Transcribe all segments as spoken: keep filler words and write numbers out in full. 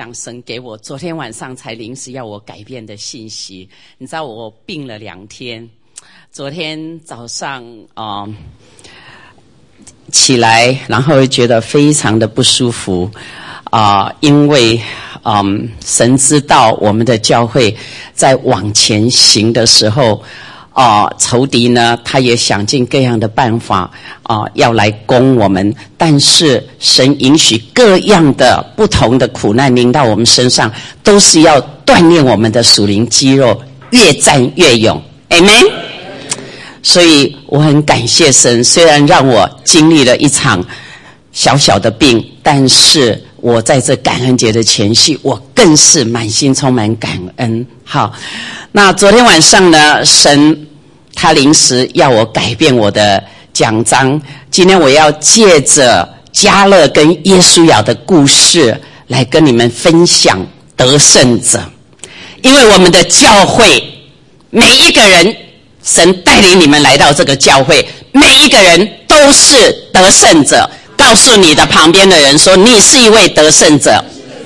享神给我昨天晚上才临时要我改变的信息。你知道我病了两天，昨天早上啊、呃、起来，然后觉得非常的不舒服啊、呃，因为嗯、呃、神知道我们的教会在往前行的时候。啊、呃，仇敌呢，他也想尽各样的办法啊、呃，要来攻我们。但是神允许各样的不同的苦难临到我们身上，都是要锻炼我们的属灵肌肉，越战越勇。Amen。所以我很感谢神，虽然让我经历了一场小小的病，但是我在这感恩节的前夕，我更是满心充满感恩。好，那昨天晚上呢，神他临时要我改变我的讲章，今天我要借着迦勒跟耶稣亚的故事来跟你们分享得胜者。因为我们的教会每一个人，神带领你们来到这个教会，每一个人都是得胜者。告诉你的旁边的人说，你是一位得胜者。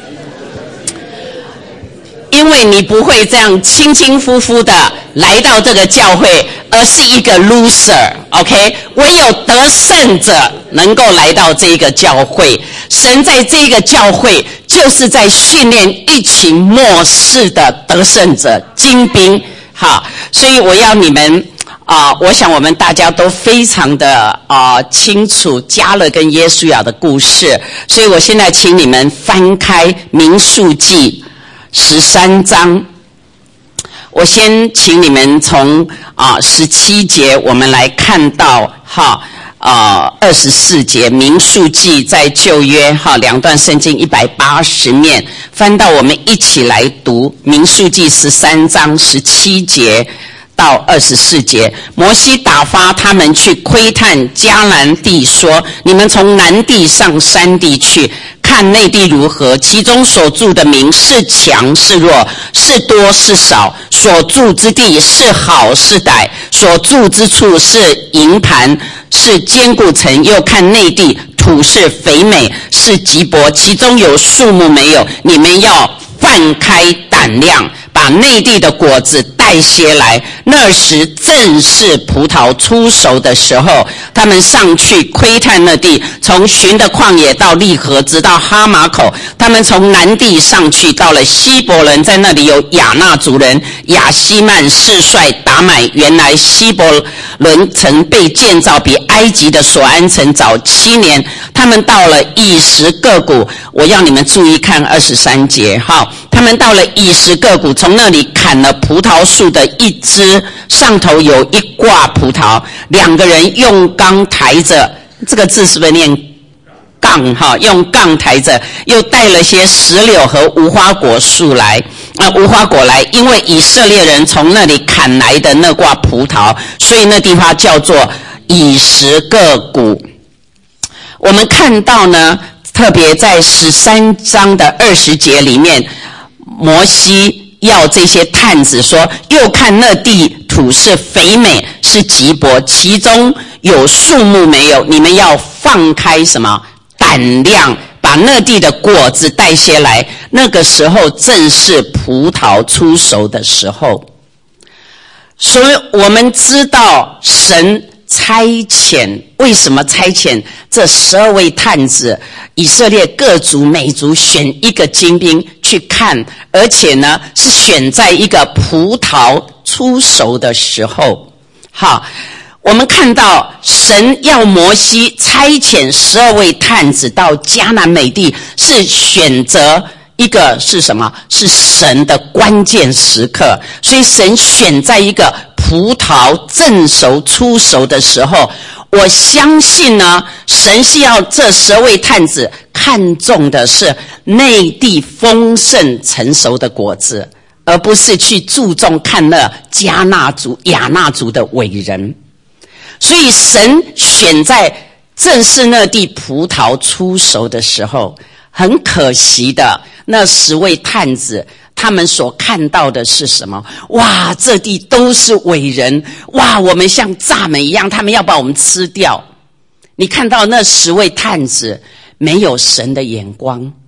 因为你不会这样轻轻浮浮的来到这个教会，而是一个 loser， OK？ 唯有得胜者能够来到这个教会。神在这个教会就是在训练一群末世的得胜者、精兵。好，所以我要你们啊、呃，我想我们大家都非常的啊、呃、清楚迦勒跟耶稣亚的故事，所以我现在请你们翻开民数记十三章，我先请你们从啊十七节我们来看到哈啊二十四节，民数记在旧约哈两段圣经一百八十面，翻到我们一起来读民数记十三章十七节到二十四节。摩西打发他们去窥探迦南地，说：你们从南地上山地去，看内地如何，其中所住的民是强是弱，是多是少，所住之地是好是歹，所住之处是营盘，是坚固城。又看内地土是肥美，是瘠薄，其中有树木没有，你们要放开胆量，把内地的果子带些来。那时正是葡萄出熟的时候，他们上去窥探那地，从寻的旷野到利河，直到哈马口。他们从南地上去，到了希伯伦，在那里有亚纳族人亚希曼士帅达买。原来希伯伦城被建造比埃及的索安城早七年。他们到了以实各谷，我要你们注意看二十三节。好，他们到了以实各谷，从那里砍了葡萄树的一枝，上头有一挂葡萄，两个人用杠抬着，这个字是不是念杠哈？用杠抬着，又带了些石榴和无花果树来啊、呃，无花果来，因为以色列人从那里砍来的那挂葡萄，所以那地方叫做以实各谷。我们看到呢，特别在十三章的二十节里面，摩西要这些探子说，又看那地土是肥美，是瘠薄，其中有树木没有，你们要放开什么胆量，把那地的果子带些来。那个时候正是葡萄出熟的时候。所以我们知道神差遣，为什么差遣这十二位探子？以色列各族每族选一个精兵去看，而且呢是选在一个葡萄出熟的时候。好，我们看到神要摩西差遣十二位探子到迦南美地，是选择一个是什么？是神的关键时刻。所以神选在一个葡萄正熟出熟的时候，我相信呢，神是要这十位探子看重的是内地丰盛成熟的果子，而不是去注重看那迦纳族亚纳族的伟人。所以神选在正是那地葡萄出熟的时候。很可惜的，那十位探子他们所看到的是什么？哇，这地都是伟人，哇，我们像蚱蜢一样，他们要把我们吃掉。你看到那十位探子没有神的眼光，不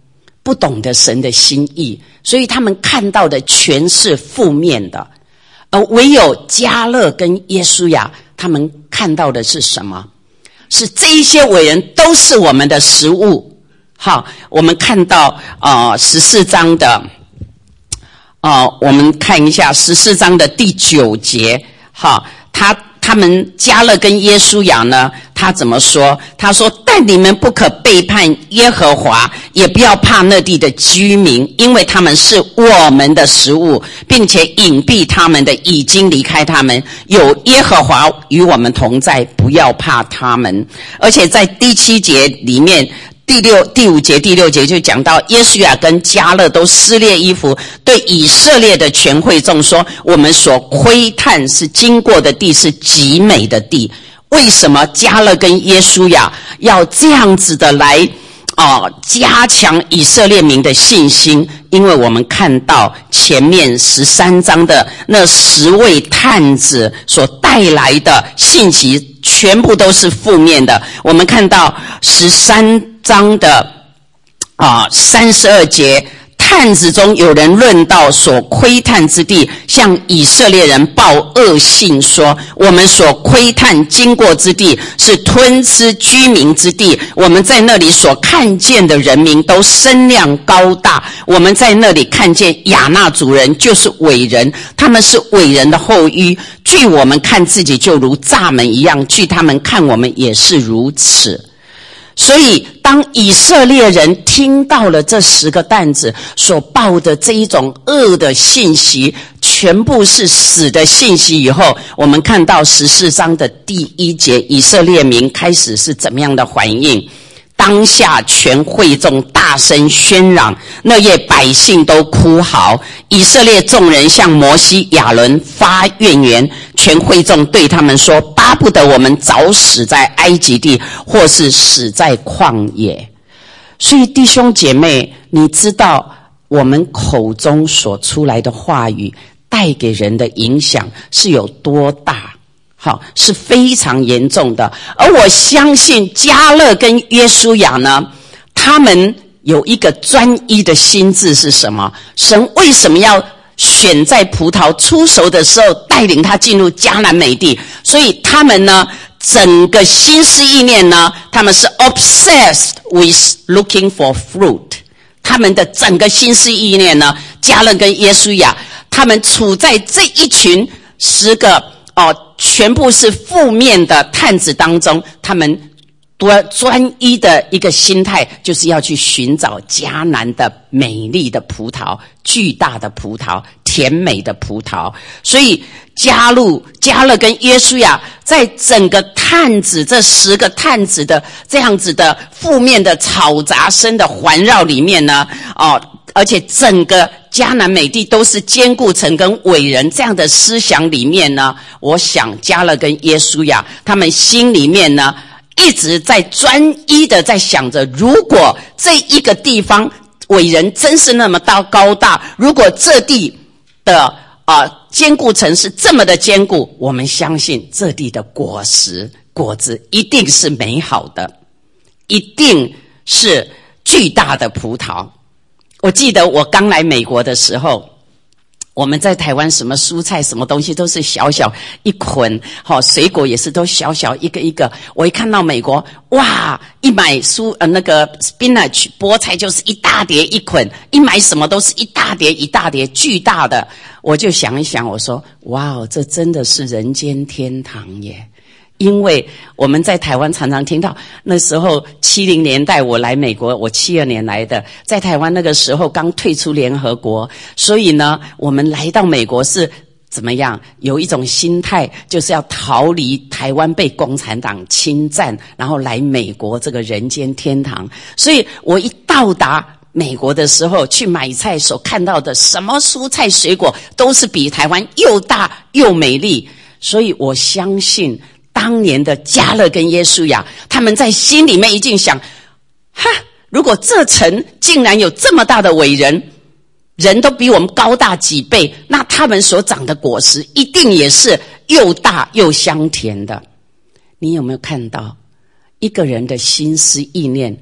不懂得神的心意，所以他们看到的全是负面的。而唯有迦勒跟耶书亚，他们看到的是什么？是这一些伟人都是我们的食物。好，我们看到呃十四章的呃我们看一下十四章的第九节。好，他他们迦勒跟耶书亚呢，他怎么说？他说：但你们不可背叛耶和华，也不要怕那地的居民，因为他们是我们的食物，并且隐蔽他们的已经离开他们，有耶和华与我们同在，不要怕他们。而且在第七节里面，第六、第五节、第六节就讲到耶书亚跟迦勒都撕裂衣服，对以色列的全会众说：我们所窥探是经过的地是极美的地。为什么迦勒跟耶书亚要这样子的来哦加强以色列民的信心？因为我们看到前面十三章的那十位探子所带来的信息全部都是负面的。我们看到十三章的啊三十二节，探子中有人论到所窥探之地，向以色列人报恶信说：我们所窥探经过之地是吞吃居民之地，我们在那里所看见的人民都身量高大，我们在那里看见亚纳族人就是伟人，他们是伟人的后裔，据我们看自己就如蚱蜢一样，据他们看我们也是如此。所以当以色列人听到了这十个担子所报的这一种恶的信息，全部是死的信息以后，我们看到十四章的第一节，以色列民开始是怎么样的反应？当下全会众大声喧嚷，那夜百姓都哭嚎，以色列众人向摩西亚伦发怨言，全会众对他们说：巴不得我们早死在埃及地，或是死在旷野。所以弟兄姐妹，你知道我们口中所出来的话语带给人的影响是有多大？好，是非常严重的。而我相信迦勒跟约书亚呢，他们有一个专一的心志是什么？神为什么要选在葡萄出熟的时候带领他进入迦南美地？所以他们呢，整个心思意念呢，他们是 obsessed with looking for fruit。他们的整个心思意念呢，迦勒跟约书亚，他们处在这一群十个哦，全部是负面的探子当中，他们多专一的一个心态，就是要去寻找迦南的美丽的葡萄，巨大的葡萄，甜美的葡萄。所以加入迦勒跟约书亚在整个探子这十个探子的这样子的负面的嘈杂声的环绕里面呢，哦，而且整个迦南美地都是坚固城跟伟人这样的思想里面呢，我想迦勒跟约书亚他们心里面呢一直在专一的在想着，如果这一个地方伟人真是那么高高大，如果这地的啊、呃、坚固城是这么的坚固，我们相信这地的果实果子一定是美好的，一定是巨大的葡萄。我记得我刚来美国的时候，我们在台湾什么蔬菜什么东西都是小小一捆，好、哦、水果也是都小小一个一个。我一看到美国，哇，一买蔬呃那个 spinach 菠菜就是一大叠一捆，一买什么都是一大叠一大叠巨大的。我就想一想，我说哇，这真的是人间天堂耶。因为我们在台湾常常听到，那时候七零年代我来美国，我七二年来的，在台湾那个时候刚退出联合国，所以呢，我们来到美国是怎么样？有一种心态，就是要逃离台湾被共产党侵占，然后来美国这个人间天堂。所以我一到达美国的时候，去买菜所看到的什么蔬菜水果，都是比台湾又大又美丽。所以我相信当年的迦勒跟约书亚，他们在心里面一定想，哈，如果这城竟然有这么大的伟人，人都比我们高大几倍，那他们所长的果实一定也是又大又香甜的。你有没有看到一个人的心思意念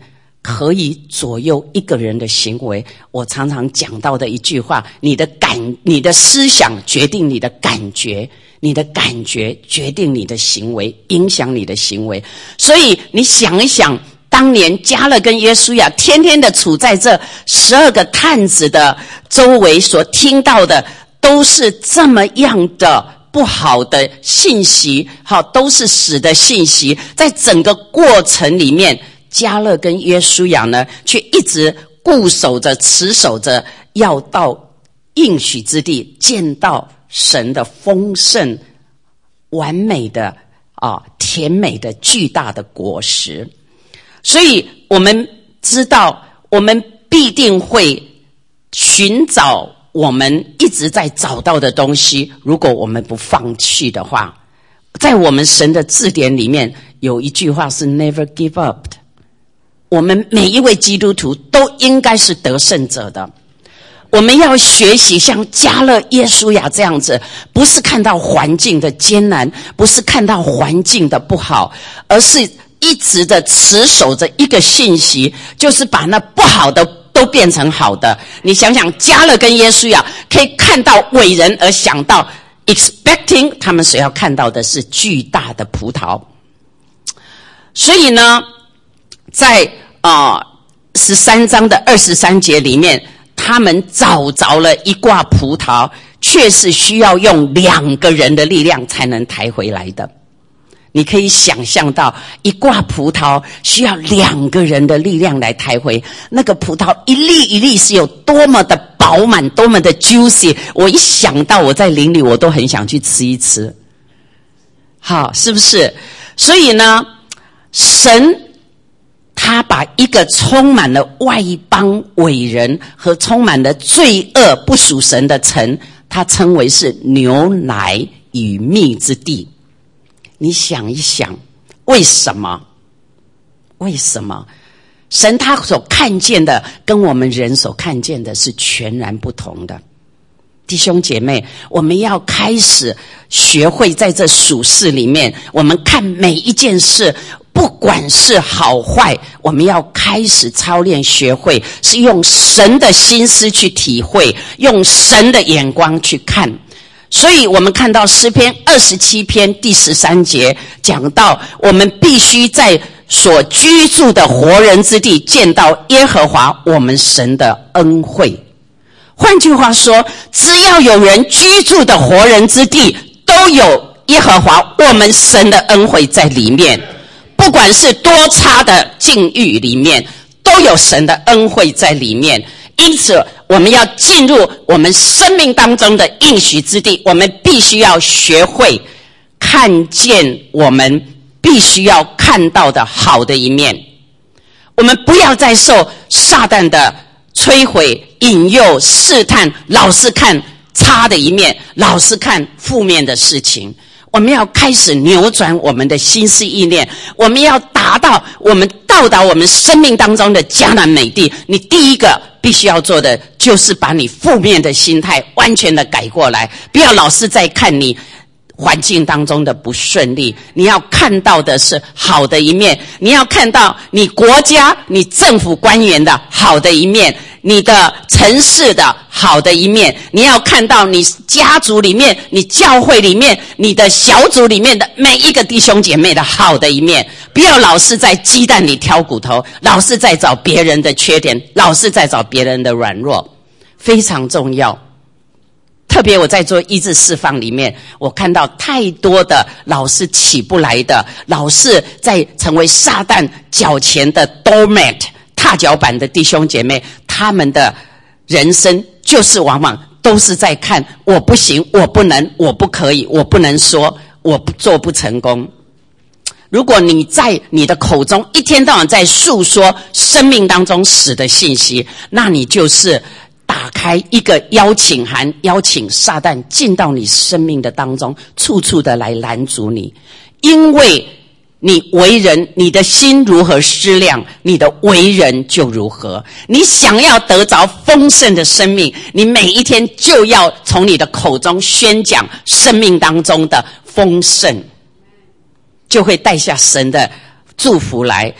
何以左右一个人的行为？我常常讲到的一句话，你的感你的思想决定你的感觉，你的感觉决定你的行为，影响你的行为。所以你想一想，当年迦勒跟约书亚天天的处在这十二个探子的周围，所听到的都是这么样的不好的信息，好，都是死的信息。在整个过程里面，迦勒跟约书亚呢，却一直固守着、持守着，要到应许之地，见到神的丰盛、完美的啊、甜美的、巨大的果实。所以我们知道，我们必定会寻找我们一直在找到的东西。如果我们不放弃的话，在我们神的字典里面有一句话是 never give up 的。我们每一位基督徒都应该是得胜者的。我们要学习像迦勒、约书亚这样子，不是看到环境的艰难，不是看到环境的不好，而是一直的持守着一个信息，就是把那不好的都变成好的。你想想，迦勒跟约书亚可以看到伟人，而想到 expecting 他们所要看到的是巨大的葡萄。所以呢，在啊十三章的二十三节里面，他们找着了一挂葡萄，却是需要用两个人的力量才能抬回来的。你可以想象到，一挂葡萄需要两个人的力量来抬回，那个葡萄一粒一粒是有多么的饱满，多么的 juicy。我一想到我在林里，我都很想去吃一吃。好，是不是？所以呢，神他把一个充满了外邦伟人和充满了罪恶不属神的城，他称为是牛奶与蜜之地。你想一想，为什么？为什么？神他所看见的跟我们人所看见的是全然不同的。弟兄姐妹，我们要开始学会在这属世里面，我们看每一件事，不管是好坏，我们要开始操练学会，是用神的心思去体会，用神的眼光去看。所以我们看到诗篇二十七篇第十三节讲到，我们必须在所居住的活人之地见到耶和华我们神的恩惠。换句话说，只要有人居住的活人之地，都有耶和华我们神的恩惠在里面。不管是多差的境遇里面，都有神的恩惠在里面。因此我们要进入我们生命当中的应许之地，我们必须要学会看见我们必须要看到的好的一面。我们不要再受撒旦的摧毁、引诱、试探，老是看差的一面，老是看负面的事情。我们要开始扭转我们的心思意念，我们要达到我们到达我们生命当中的迦南美地。你第一个必须要做的，就是把你负面的心态完全的改过来，不要老是在看你环境当中的不顺利，你要看到的是好的一面，你要看到你国家、你政府官员的好的一面，你的城市的好的一面，你要看到你家族里面、你教会里面、你的小组里面的每一个弟兄姐妹的好的一面。不要老是在鸡蛋里挑骨头，老是在找别人的缺点，老是在找别人的软弱，非常重要。特别我在做医治释放里面，我看到太多的老是起不来的，老是在成为撒旦脚前的 doormat 踏脚板的弟兄姐妹，他们的人生就是往往都是在看我不行，我不能，我不可以，我不能说，我做不成功。如果你在你的口中一天到晚在诉说生命当中死的信息，那你就是打开一个邀请函，邀请撒旦进到你生命的当中，处处的来拦阻你。因为你为人，你的心如何思量，你的为人就如何。你想要得着丰盛的生命，你每一天就要从你的口中宣讲生命当中的丰盛，就会带下神的祝福来。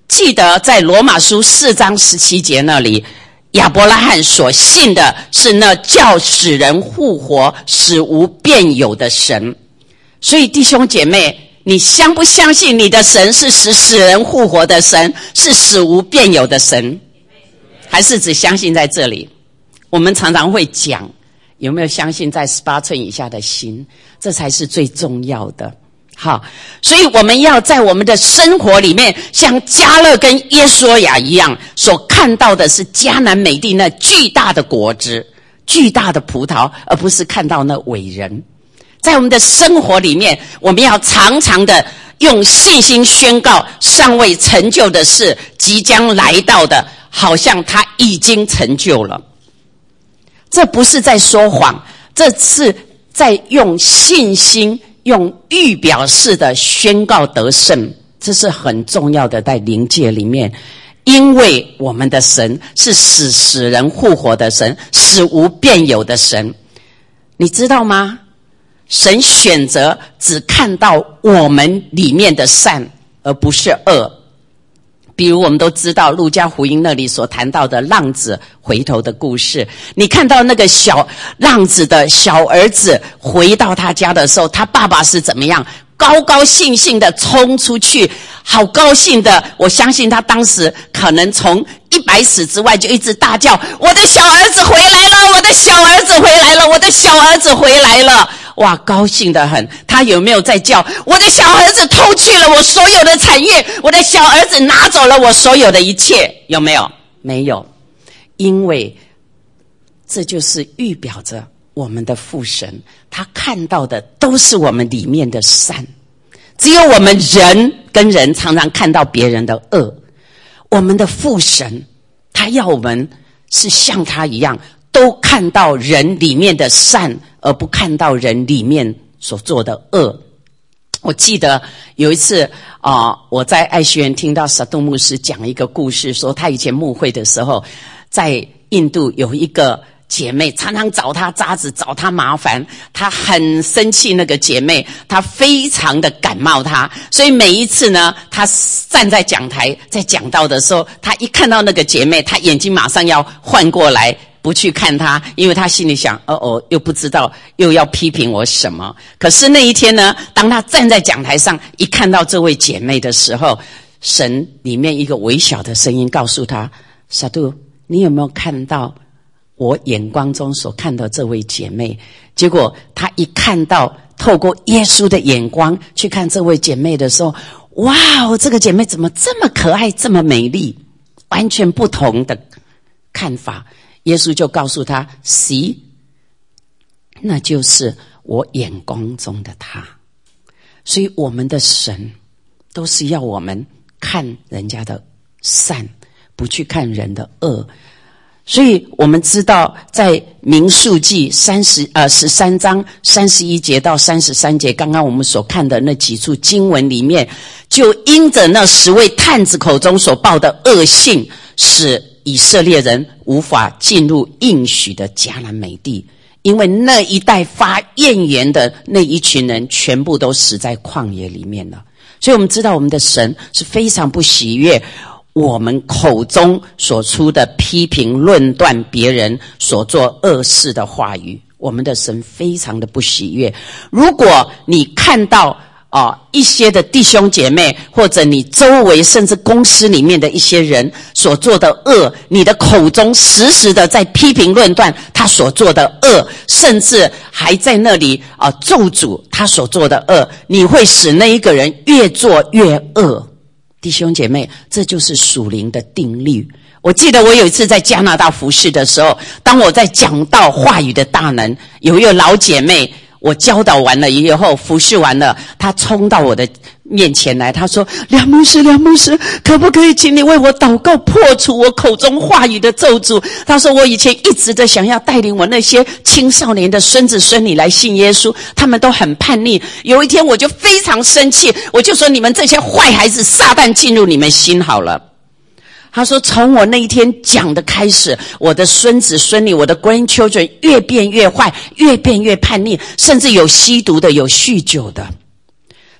记得在罗马书四章十七节那里，亚伯拉罕所信的是那叫使人复活使无变有的神。所以弟兄姐妹，你相不相信你的神是使使人复活的神，是使无变有的神？还是只相信在这里？我们常常会讲，有没有相信在十八寸以下的心？这才是最重要的。好，所以我们要在我们的生活里面，像迦勒跟耶稣亚一样，所看到的是迦南美地那巨大的果子、巨大的葡萄，而不是看到那伟人。在我们的生活里面，我们要常常的用信心宣告尚未成就的事即将来到的，好像它已经成就了。这不是在说谎，这是在用信心用预表式的宣告得胜，这是很重要的在灵界里面。因为我们的神是使使人复活的神，使无变有的神。你知道吗？神选择只看到我们里面的善，而不是恶。比如我们都知道路加福音那里所谈到的浪子回头的故事，你看到那个小浪子的小儿子回到他家的时候，他爸爸是怎么样高高兴兴的冲出去，好高兴的，我相信他当时可能从一百尺之外就一直大叫，我的小儿子回来了，我的小儿子回来了，我的小儿子回来了。哇，高兴得很。他有没有在叫，我的小儿子偷去了我所有的产业，我的小儿子拿走了我所有的一切？有没有？没有。因为这就是预表着我们的父神，他看到的都是我们里面的善。只有我们人跟人常常看到别人的恶，我们的父神他要我们是像他一样，都看到人里面的善，而不看到人里面所做的恶。我记得有一次啊、呃，我在爱学园听到撒杜牧师讲一个故事，说他以前牧会的时候，在印度有一个姐妹常常找他渣子，找他麻烦，他很生气那个姐妹，他非常的感冒他，所以每一次呢，他站在讲台在讲道的时候，他一看到那个姐妹，他眼睛马上要换过来，不去看他，因为他心里想，哦哦，又不知道又要批评我什么。可是那一天呢，当他站在讲台上一看到这位姐妹的时候，神里面一个微小的声音告诉他，撒杜，你有没有看到我眼光中所看到这位姐妹？结果他一看到透过耶稣的眼光去看这位姐妹的时候，哇哦，这个姐妹怎么这么可爱，这么美丽，完全不同的看法。耶稣就告诉他， See， 那就是我眼光中的他。所以我们的神都是要我们看人家的善，不去看人的恶。所以我们知道在民数记三十呃十三章三十一节到三十三节，刚刚我们所看的那几处经文里面，就因着那十位探子口中所报的恶信，使以色列人无法进入应许的迦南美地，因为那一代发怨言的那一群人全部都死在旷野里面了。所以我们知道我们的神是非常不喜悦我们口中所出的批评论断别人所做恶事的话语，我们的神非常的不喜悦。如果你看到哦，一些的弟兄姐妹，或者你周围甚至公司里面的一些人所做的恶，你的口中时时的在批评论断他所做的恶，甚至还在那里啊、呃、咒诅他所做的恶，你会使那一个人越做越恶。弟兄姐妹，这就是属灵的定律。我记得我有一次在加拿大服事的时候，当我在讲到话语的大能，有一个老姐妹，我教导完了以后，服侍完了，她冲到我的面前来，她说，梁牧师梁牧师，可不可以请你为我祷告，破除我口中话语的咒诅？她说，我以前一直的想要带领我那些青少年的孙子孙女来信耶稣，他们都很叛逆，有一天我就非常生气，我就说，你们这些坏孩子，撒旦进入你们心好了。他说，从我那一天讲的开始，我的孙子孙女，我的 grandchildren 越变越坏，越变越叛逆，甚至有吸毒的，有酗酒的。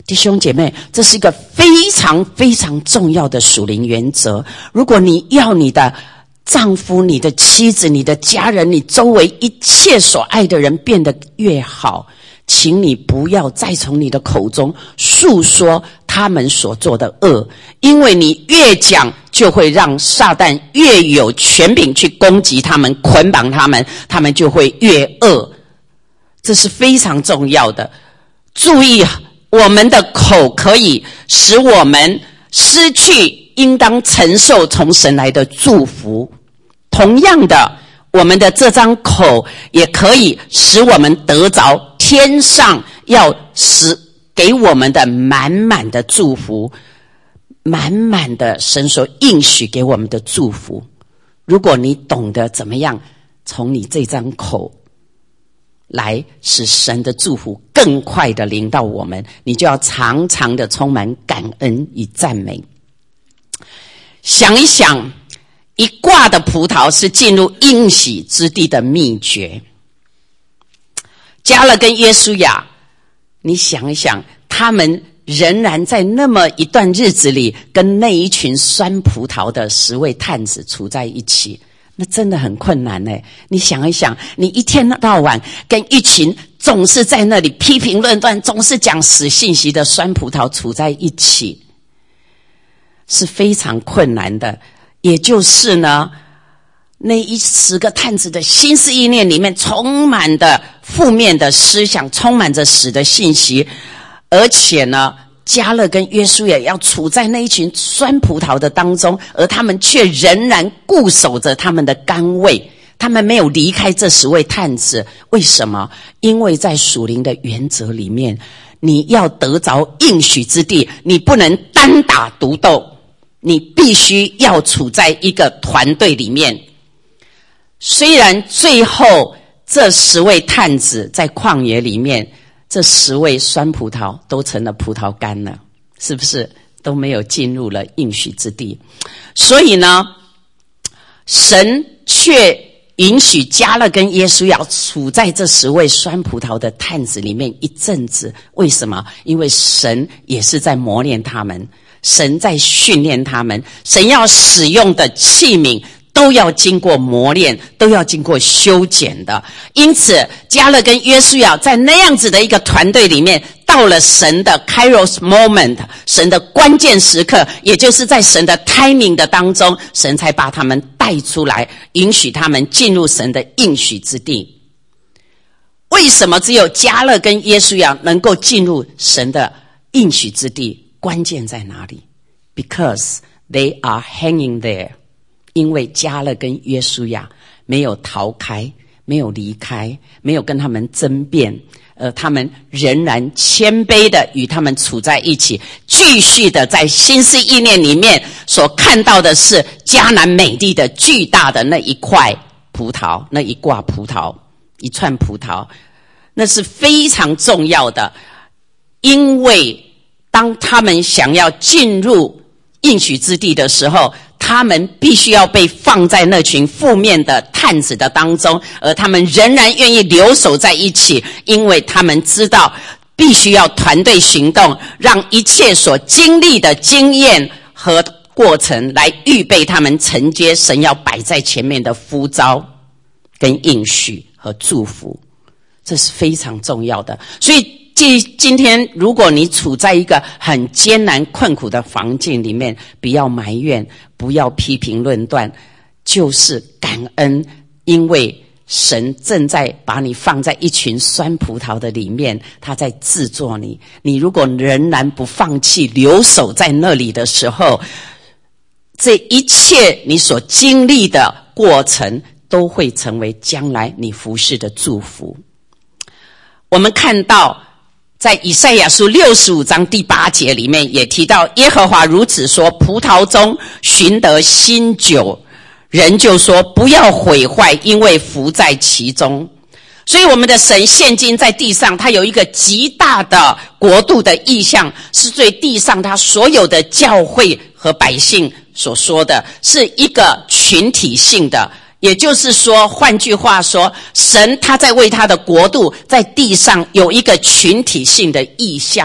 弟兄姐妹，这是一个非常非常重要的属灵原则。如果你要你的丈夫、你的妻子、你的家人、你周围一切所爱的人变得越好，请你不要再从你的口中诉说他们所做的恶，因为你越讲，就会让撒旦越有权柄去攻击他们、捆绑他们，他们就会越恶。这是非常重要的。注意，我们的口可以使我们失去应当承受从神来的祝福，同样的，我们的这张口也可以使我们得着天上要使给我们的满满的祝福，满满的神所应许给我们的祝福。如果你懂得怎么样从你这张口来使神的祝福更快的临到我们，你就要常常的充满感恩与赞美。想一想，一挂的葡萄是进入应许之地的秘诀。迦勒跟约书亚，你想一想，他们仍然在那么一段日子里跟那一群酸葡萄的十位探子处在一起，那真的很困难耶。你想一想，你一天到晚跟一群总是在那里批评论断，总是讲死信息的酸葡萄处在一起，是非常困难的。也就是呢，那一十个探子的心思意念里面充满的负面的思想，充满着死的信息，而且呢，迦勒跟约书亚要处在那一群酸葡萄的当中，而他们却仍然固守着他们的岗位，他们没有离开这十位探子。为什么？因为在属灵的原则里面，你要得着应许之地，你不能单打独斗，你必须要处在一个团队里面。虽然最后这十位探子在旷野里面，这十位酸葡萄都成了葡萄干了，是不是？都没有进入了应许之地。所以呢，神却允许迦勒跟约书亚处在这十位酸葡萄的探子里面一阵子。为什么？因为神也是在磨练他们，神在训练他们，神要使用的器皿都要经过磨练，都要经过修剪的。因此迦勒跟约书亚在那样子的一个团队里面，到了神的 Kairos moment， 神的关键时刻，也就是在神的 timing 的当中，神才把他们带出来，允许他们进入神的应许之地。为什么只有迦勒跟约书亚能够进入神的应许之地？关键在哪里？ Because they are hanging there，因为迦勒跟约书亚没有逃开，没有离开，没有跟他们争辩，而他们仍然谦卑的与他们处在一起，继续的在心思意念里面所看到的是迦南美地的巨大的那一块葡萄，那一挂葡萄，一串葡萄，那是非常重要的。因为当他们想要进入应许之地的时候，他们必须要被放在那群负面的探子的当中，而他们仍然愿意留守在一起，因为他们知道必须要团队行动，让一切所经历的经验和过程来预备他们承接神要摆在前面的呼召跟应许和祝福。这是非常重要的。所以今天如果你处在一个很艰难困苦的环境里面，不要埋怨，不要批评论断，就是感恩，因为神正在把你放在一群酸葡萄的里面，他在制作你。你如果仍然不放弃，留守在那里的时候，这一切你所经历的过程都会成为将来你服事的祝福。我们看到在以赛亚书六十五章第八节里面也提到，耶和华如此说，葡萄中寻得新酒，人就说不要毁坏，因为福在其中。所以我们的神现今在地上，他有一个极大的国度的意象，是对地上他所有的教会和百姓所说的，是一个群体性的。也就是说，换句话说，神他在为他的国度在地上有一个群体性的意象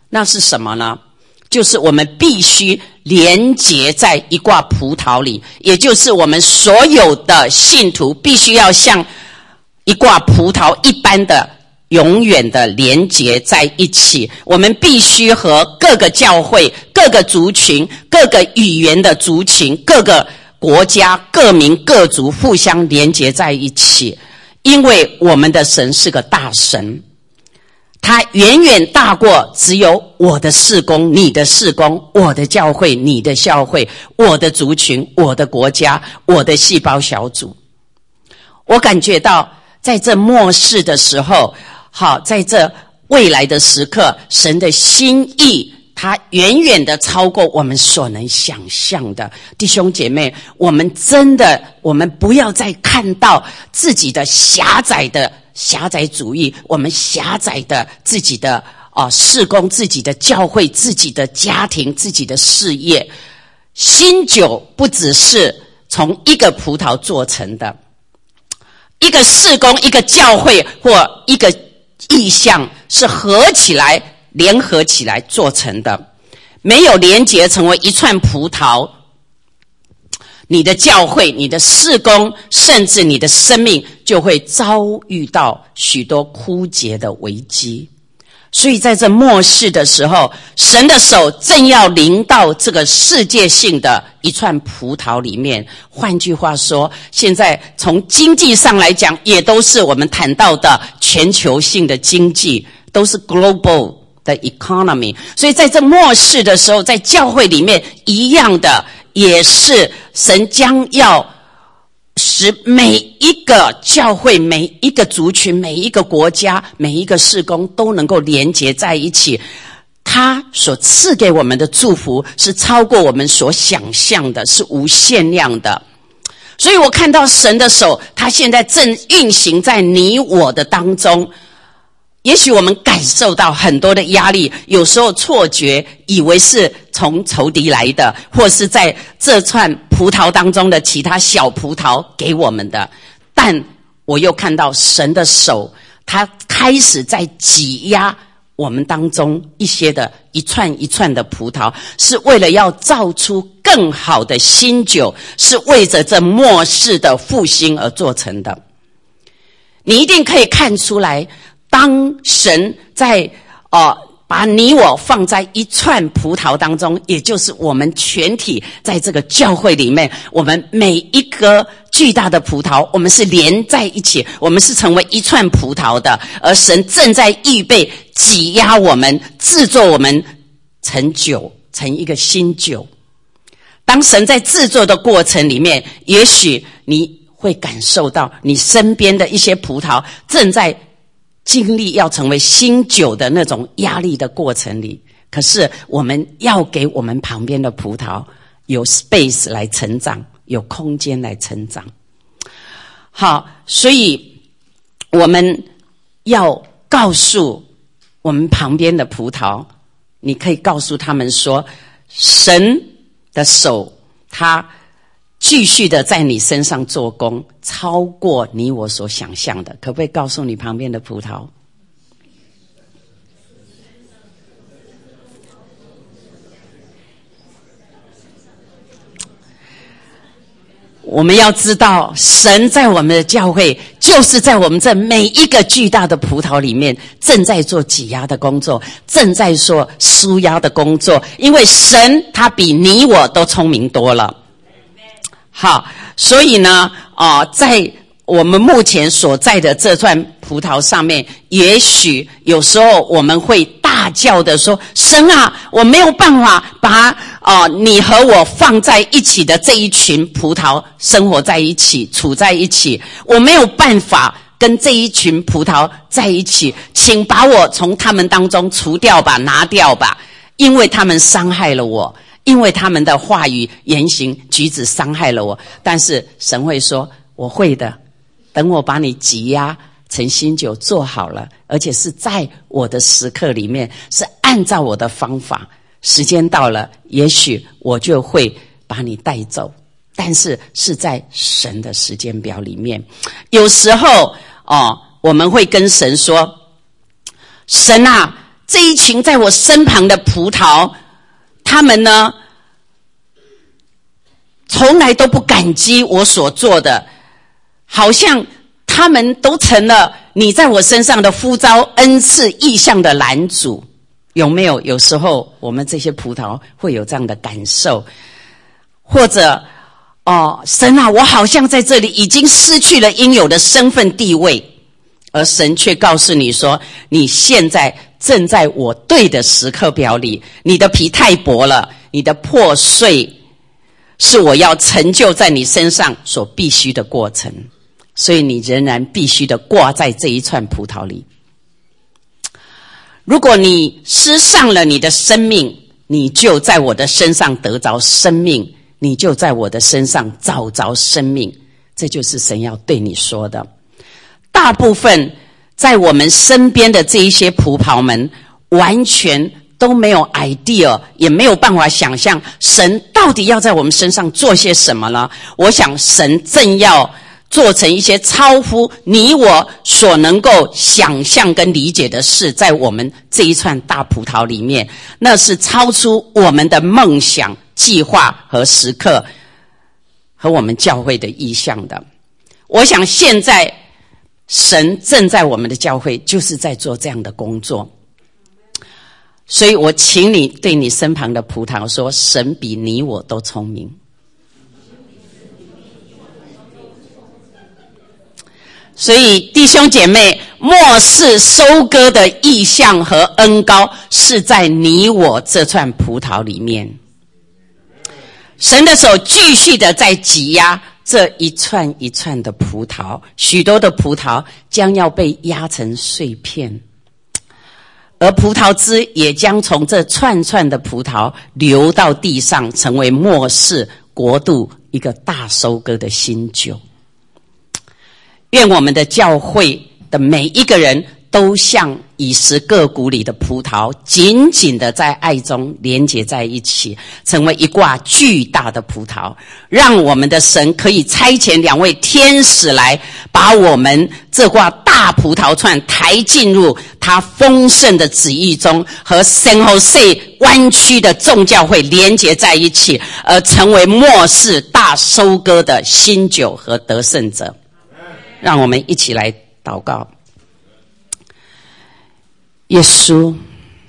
那是什么呢？就是我们必须连结在一挂葡萄里，也就是我们所有的信徒必须要像一挂葡萄一般的永远的连结在一起。我们必须和各个教会、各个族群、各个语言的族群、各个国家、各民各族互相连结在一起，因为我们的神是个大神，他远远大过只有我的事工、你的事工、我的教会、你的教会、我的族群、我的国家、我的细胞小组。我感觉到在这末世的时候，好，在这未来的时刻，神的心意它远远的超过我们所能想象的。弟兄姐妹，我们真的我们不要再看到自己的狭窄的狭窄主义，我们狭窄的自己的啊事工、自己的教会、自己的家庭、自己的事业。新酒不只是从一个葡萄做成的，一个事工、一个教会或一个意向是合起来、联合起来做成的。没有连结成为一串葡萄，你的教会、你的事工，甚至你的生命就会遭遇到许多枯竭的危机。所以在这末世的时候，神的手正要临到这个世界性的一串葡萄里面。换句话说，现在从经济上来讲，也都是我们谈到的全球性的经济，都是 global 的 economy。所以在这末世的时候，在教会里面一样的，也是神将要使每一个教会、每一个族群、每一个国家、每一个事工都能够连结在一起。他所赐给我们的祝福是超过我们所想象的，是无限量的。所以我看到神的手，他现在正运行在你我的当中。也许我们感受到很多的压力，有时候错觉，以为是从仇敌来的，或是在这串葡萄当中的其他小葡萄给我们的。但我又看到神的手，他开始在挤压我们当中一些的一串一串的葡萄，是为了要造出更好的新酒，是为着这末世的复兴而做成的。你一定可以看出来，当神在呃把你我放在一串葡萄当中，也就是我们全体在这个教会里面，我们每一个巨大的葡萄，我们是连在一起，我们是成为一串葡萄的，而神正在预备挤压我们，制作我们成酒，成一个新酒。当神在制作的过程里面，也许你会感受到你身边的一些葡萄正在经历要成为新酒的那种压力的过程里，可是我们要给我们旁边的葡萄有 space 来成长，有空间来成长。好，所以我们要告诉我们旁边的葡萄，你可以告诉他们说，神的手他继续的在你身上做工，超过你我所想象的。可不可以告诉你旁边的葡萄？我们要知道，神在我们的教会，就是在我们这每一个巨大的葡萄里面，正在做挤压的工作，正在做舒压的工作。因为神他比你我都聪明多了。好，所以呢，啊、呃，在我们目前所在的这串葡萄上面，也许有时候我们会大叫的说：“神啊，我没有办法把啊、呃、你和我放在一起的这一群葡萄生活在一起，处在一起，我没有办法跟这一群葡萄在一起，请把我从他们当中除掉吧，拿掉吧，因为他们伤害了我。”因为他们的话语、言行、举止伤害了我，但是神会说：“我会的，等我把你挤压成新酒做好了，而且是在我的时刻里面，是按照我的方法。时间到了，也许我就会把你带走，但是是在神的时间表里面。有时候哦，我们会跟神说：神啊， 这一群在我身旁的葡萄，他们呢，从来都不感激我所做的，好像他们都成了你在我身上的呼召、恩赐、异象的拦阻。有没有？有时候我们这些葡萄会有这样的感受，或者哦，神啊，我好像在这里已经失去了应有的身份地位，而神却告诉你说，你现在正在我对的时刻表里，你的皮太薄了，你的破碎是我要成就在你身上所必须的过程，所以你仍然必须的挂在这一串葡萄里。如果你失丧了你的生命，你就在我的身上得着生命，你就在我的身上找着生命。这就是神要对你说的。大部分在我们身边的这一些葡萄们，完全都没有 idea， 也没有办法想象神到底要在我们身上做些什么了。我想神正要做成一些超乎你我所能够想象跟理解的事，在我们这一串大葡萄里面，那是超出我们的梦想、计划和时刻和我们教会的意向的。我想现在神正在我们的教会就是在做这样的工作，所以我请你对你身旁的葡萄说，神比你我都聪明。所以弟兄姐妹，末世收割的意象和恩膏是在你我这串葡萄里面，神的手继续的在挤压这一串一串的葡萄，许多的葡萄将要被压成碎片，而葡萄汁也将从这串串的葡萄流到地上，成为末世国度一个大收割的新酒。愿我们的教会的每一个人都像以实各谷里的葡萄，紧紧的在爱中连结在一起，成为一挂巨大的葡萄，让我们的神可以差遣两位天使来，把我们这挂大葡萄串抬进入他丰盛的旨意中，和San Jose湾区的众教会连结在一起，而成为末世大收割的新酒和得胜者。让我们一起来祷告。耶稣，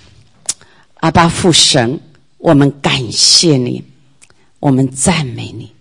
阿爸父神，我们感谢你，我们赞美你，